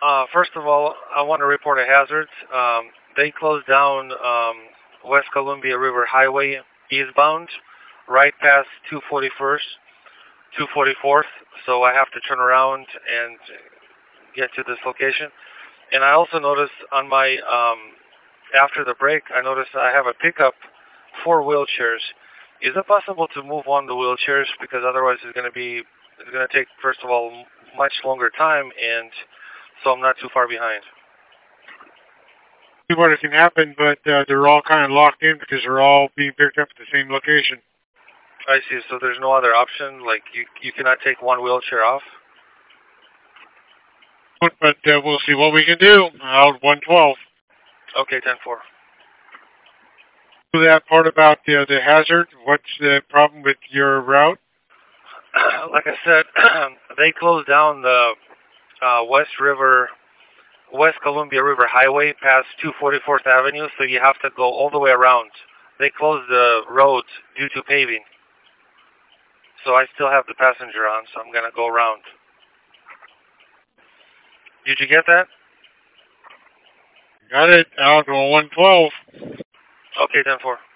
First of all, I want to report a hazard. They closed down West Columbia River Highway eastbound, right past 241st, 244th. So I have to turn around and get to this location. And I also noticed on my after the break, I noticed I have a pickup for wheelchairs. Is it possible to move on the wheelchairs because otherwise it's going to take first of all much longer time, and so I'm not too far behind. See what it can happen, but they're all kind of locked in because they're all being picked up at the same location. I see. So there's no other option. Like you cannot take one wheelchair off. But we'll see what we can do. Out 112. Okay, 10-4. That part about the hazard. What's the problem with your route? Like I said, they closed down the West Columbia River Highway past 244th Avenue, so you have to go all the way around. They closed the road due to paving. So I still have the passenger on, so I'm going to go around. Did you get that? Got it. Out 112. Okay, 10-4.